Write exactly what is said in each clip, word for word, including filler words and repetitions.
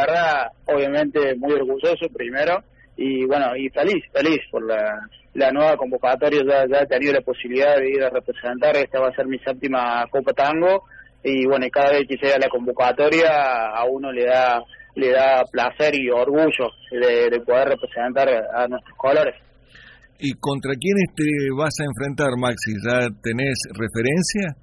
verdad, obviamente muy orgulloso primero, y bueno, y feliz, feliz por la, la nueva convocatoria. Ya, ya he tenido la posibilidad de ir a representar, esta va a ser mi séptima Copa Tango, y bueno, y cada vez que llega la convocatoria a uno le da le da placer y orgullo de, de poder representar a nuestros colores. ¿Y contra quiénes te vas a enfrentar, Maxi? ¿Ya tenés referencia?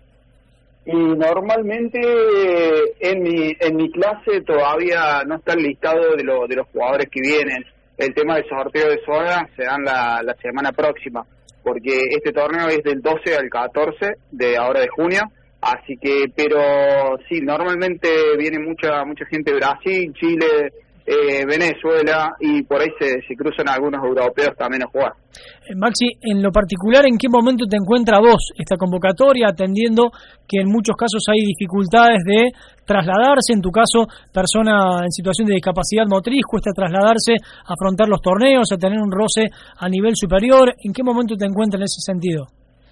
Y normalmente en mi en mi clase todavía no está el listado de, lo, de los jugadores que vienen. El tema del sorteo de zona se dan la, la semana próxima, porque este torneo es del doce al catorce de ahora de junio, así que, pero sí, normalmente viene mucha mucha gente de Brasil, Chile, eh, Venezuela, y por ahí se, se cruzan algunos europeos también a jugar. Eh, Maxi, en lo particular, ¿en qué momento te encuentra vos esta convocatoria, atendiendo que en muchos casos hay dificultades de trasladarse? En tu caso, persona en situación de discapacidad motriz, cuesta trasladarse, afrontar los torneos, a tener un roce a nivel superior. ¿En qué momento te encuentras en ese sentido?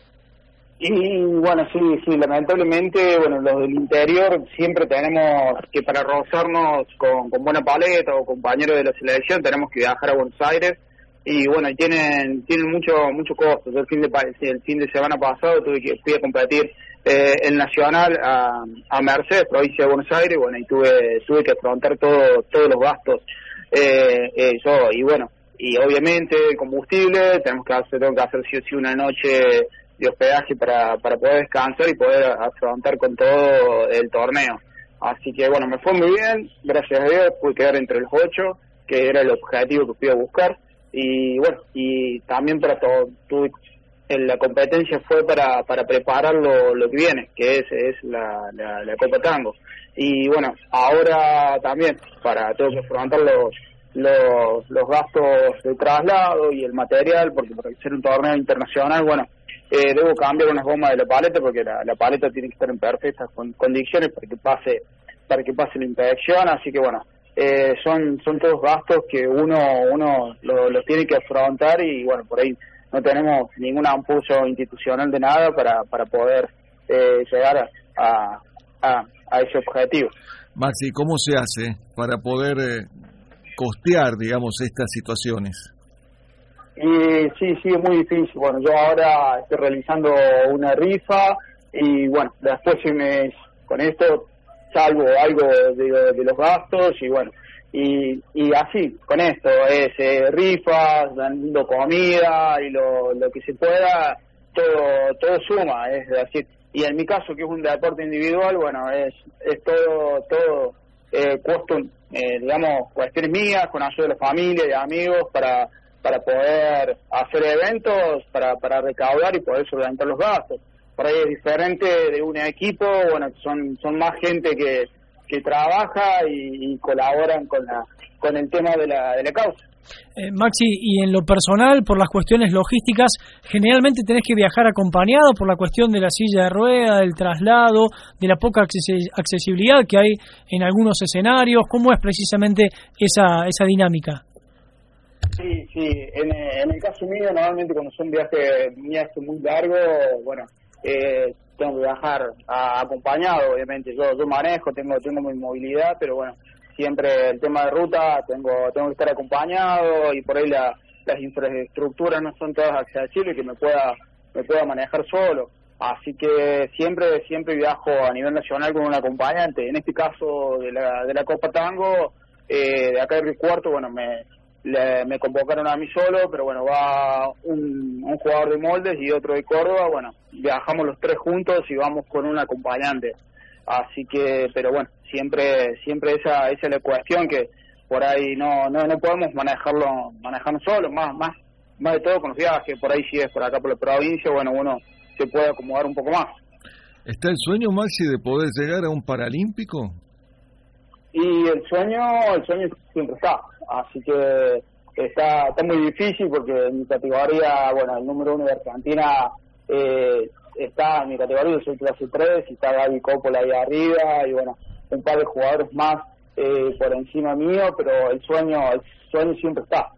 Y bueno, sí, sí, lamentablemente, bueno, los del interior siempre tenemos que, para rozarnos con, con buena paleta o compañeros de la selección, tenemos que viajar a Buenos Aires, y bueno, tienen tienen mucho mucho costo. Yo el fin de el fin de semana pasado tuve que fui a competir eh, el Nacional a, a Mercedes, provincia de Buenos Aires, bueno, y tuve tuve que afrontar todo todos los gastos eh, eh, yo, y bueno, y obviamente el combustible, tenemos que hacer, tengo que hacer sí o sí una noche de hospedaje para para poder descansar y poder afrontar con todo el torneo. Así que bueno, me fue muy bien, gracias a Dios pude quedar entre los ocho, que era el objetivo que fui a buscar, y bueno, y también para todo, tuve, la competencia fue para para preparar lo, lo que viene, que es es la, la, la Copa Tango, y bueno, ahora también para tengo que afrontar los los los gastos de traslado y el material, porque para ser un torneo internacional, bueno, Eh, debo cambiar unas gomas de la paleta, porque la, la paleta tiene que estar en perfectas con, condiciones para que pase para que pase la inspección, así que bueno, eh, son son todos gastos que uno uno los lo tiene que afrontar, y bueno, por ahí no tenemos ningún impulso institucional de nada para para poder eh, llegar a, a, a ese objetivo. Maxi, ¿cómo se hace para poder eh, costear, digamos, estas situaciones? Y sí, sí, es muy difícil. Bueno, yo ahora estoy realizando una rifa, y bueno, después si me, con esto salvo algo de, de los gastos, y bueno, y, y así, con esto, es eh, rifas, dando comida y lo, lo que se pueda, todo todo suma, es decir, y en mi caso, que es un deporte individual, bueno, es es todo, todo eh, costo, eh, digamos, cuestiones mías, con ayuda de la familia, de amigos, para para poder hacer eventos, para para recaudar y poder solventar los gastos. Por ahí es diferente de un equipo, bueno, son son más gente que que trabaja y, y colaboran con la con el tema de la de la causa. Eh, Maxi, y en lo personal, por las cuestiones logísticas, generalmente tenés que viajar acompañado por la cuestión de la silla de rueda, del traslado, de la poca accesibilidad que hay en algunos escenarios. ¿Cómo es precisamente esa esa dinámica? Sí, sí, en, en el caso mío, normalmente cuando son viajes, viajes muy largos, bueno, eh, tengo que viajar a, acompañado, obviamente. Yo yo manejo, tengo tengo mi movilidad, pero bueno, siempre el tema de ruta, tengo tengo que estar acompañado, y por ahí la, las infraestructuras no son todas accesibles que me pueda me pueda manejar solo. Así que siempre siempre viajo a nivel nacional con un acompañante. En este caso de la de la Copa Tango, eh, de acá de Río Cuarto, bueno, me Le, me convocaron a mí solo, pero bueno, va un, un jugador de Moldes y otro de Córdoba, bueno, viajamos los tres juntos y vamos con un acompañante, así que, pero bueno, siempre siempre esa esa es la cuestión, que por ahí no no no podemos manejarlo manejarnos solos, más más más de todo con los viajes. Por ahí, si es por acá por la provincia, bueno, uno se puede acomodar un poco más. ¿Está el sueño, Maxi, de poder llegar a un paralímpico? Y el sueño, el sueño siempre está, así que está, está muy difícil, porque en mi categoría, bueno, el número uno de Argentina eh, está en mi categoría, yo soy clase tres, y está Gaby Coppola ahí arriba, y bueno, un par de jugadores más eh, por encima mío, pero el sueño, el sueño siempre está.